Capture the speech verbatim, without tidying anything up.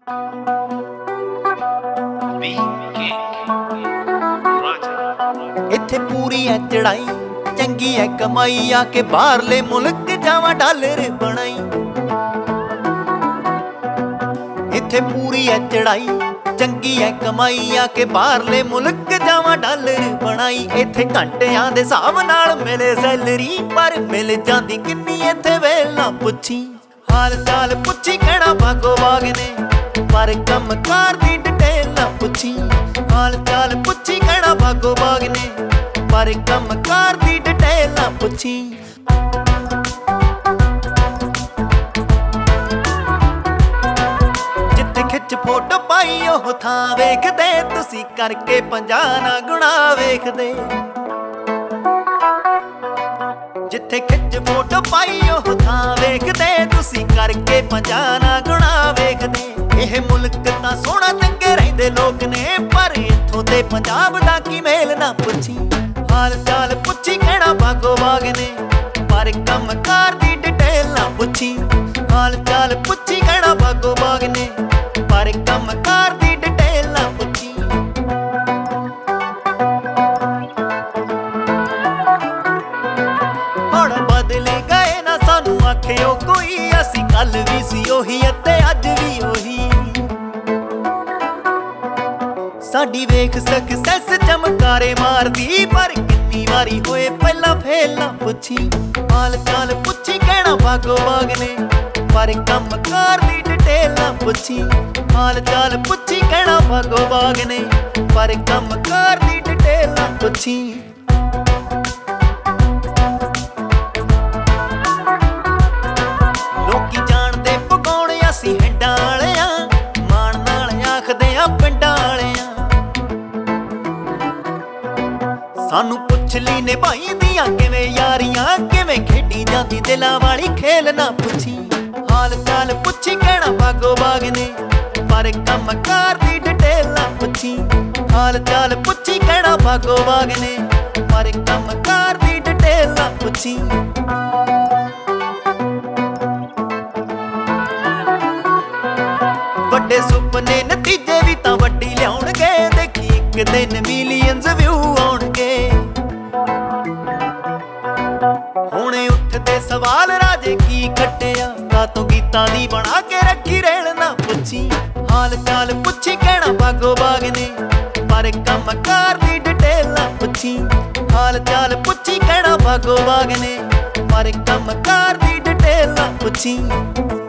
इत्थे पूरी है चढ़ाई चंगी है कमाई आके बाहरले मुल्क जावा डॉलर बनाई। इत्थे पूरी है चढ़ाई चंगी है कमाई आके बाहरले मुल्क जावा डॉलर बनाई। इत्थे घंटियां दे हिसाब नाल मिले सैलरी पर मिल जांदी किन्नी इत्थे वेल ना पुछी। हाल चाल पुछी कहना भागो बाग ने पर कम कार दी डिटेल ना पुछी। हाल चाल पुछी कहना भागो बाग ने पर कम कार दी डिटेल ना पुछी। जिथे खिच फोटो पाई ओह थां वेखदे तुसी करके पंजाह ना गुणा वेखदे। जिथे खिच फोटो पाई ओह थां वेखदे तुसी करके पंजाह ना गुणा वेखदे। ਇਹ ਮੁਲਕ ਤਾਂ ਸੋਹਣਾ ਚੰਗੇ ਰਹਿੰਦੇ ਲੋਕ ਨੇ ਪਰ ਇੱਥੋਂ ਦੇ ਪੰਜਾਬ ਦਾ ਕੀ ਮੇਲ ਨਾ ਪੁੱਛੀ। ਹਾਲ ਚਾਲ ਪੁੱਛੀ ਕਹਿਣਾ ਭਾਗੋ ਬਾਗ ਨੇ ਪਰ ਕੰਮ ਕਾਰ ਦੀ ਡਿਟੇਲ ਨਾ ਪੁੱਛੀ। ਹਾਲ ਚਾਲ ਪੁੱਛੀ ਕਹਿਣਾ ਭਾਗੋ ਬਾਗ ਨੇ ਪਰ ਕੰਮ ਕਾਰ ਦੀ ਡਿਟੇਲ ਨਾ ਪੁੱਛੀ। ਹੁਣ ਬਦਲੇ ਗਏ ਨਾ ਸਾਨੂੰ ਆਖਿਓ ਕੋਈ ਅਸੀਂ ਕੱਲ ਵੀ ਸੀ ਉਹੀ ਅਤੇ ਅੱਜ ਵੀ ਉਹੀ। ਸਾਡੀ ਵੇਖ ਸਕਸੈਸ ਚਮਕਾਰੇ ਮਾਰਦੀ ਪਰ ਕਿੰਨੀ ਵਾਰੀ ਹੋਏ ਪਹਿਲਾਂ ਫੇਲ ਨਾ ਪੁੱਛੀ। ਹਾਲ ਚਾਲ ਪੁੱਛੀ ਕਹਿਣਾ ਭਾਗੋ ਬਾਗ ਨੇ ਪਰ ਕੰਮ ਕਾਰ ਦੀ ਡਿਟੇਲ ਨਾ ਪੁੱਛੀ। ਹਾਲ ਚਾਲ ਪੁੱਛੀ ਕਹਿਣਾ ਭਾਗੋ ਬਾਗ ਨੇ ਪਰ ਕੰਮ ਕਾਰ ਦੀ ਡਿਟੇਲ ਨਾ ਪੁੱਛੀ। ਲੋਕੀ ਜਾਣਦੇ ਪਕਾਉਣ ਅਸੀਂ ਹਿੰਡਾਂ ਵਾਲਿਆਂ ਮਾਣ ਨਾਲ ਆਖਦੇ ਆ ਪਿੰਡਾਂ ਵਾਲਿਆਂ। ਸਾਨੂੰ ਪੁੱਛ ਲਈ ਨਿਭਾਈ ਦੀਆਂ ਕਿਵੇਂ ਯਾਰੀਆਂ ਕਿਵੇਂ ਖੇਡੀ ਜਾਂਦੀ ਦਿਲਾਂ ਵਾਲੀ ਖੇਲ ਨਾ ਪੁੱਛੀ। ਹਾਲ ਚਾਲ ਪੁੱਛੀ ਕਹਿਣਾ ਭਾਗੋ ਬਾਗ ਨੇ ਪਰ ਕੰਮ ਕਾਰ ਦੀ ਡਿਟੇਲ ਨਾ ਪੁੱਛੀ। ਹਾਲ ਚਾਲ ਪੁੱਛੀ ਕਹਿਣਾ ਭਾਗੋ ਬਾਗ ਨੇ ਪਰ ਕੰਮ ਕਾਰ ਦੀ ਡਿਟੇਲ ਨਾ ਪੁੱਛੀ। ਵੱਡੇ ਸੁਪਨੇ ਨਤੀਜੇ ਵੀ ਤਾਂ ਵੱਡੀ ਲਿਆਉਣਗੇ ਦੇਖੀ ਇੱਕ ਦਿਨ ਮਿਲੀਅਨਸ ਵਿਊ ਆਉਣਗੇ। ਹੁਣੇ ਉੱਠਦੇ ਸਵਾਲ ਰਾਜੇ ਕੀ ਖੱਟਿਆ ਕਾਤੋਂ ਗੀਤਾਂ ਦੀ ਬਣਾ ਕੇ ਰੱਖੀ ਰੇਲ ਨਾ ਪੁੱਛੀ। ਹਾਲ ਚਾਲ ਪੁੱਛੀ ਕਹਿਣਾ ਭਾਗੋ ਬਾਗ ਨੇ ਪਰ ਕੰਮ ਕਾਰ ਦੀ ਡਿਟੇਲ ਨਾ ਪੁੱਛੀ। ਹਾਲ ਚਾਲ ਪੁੱਛੀ ਕਹਿਣਾ ਭਾਗੋ ਬਾਗ ਨੇ ਪਰ ਕੰਮ ਕਾਰ ਦੀ ਡਿਟੇਲ ਨਾ ਪੁੱਛੀ।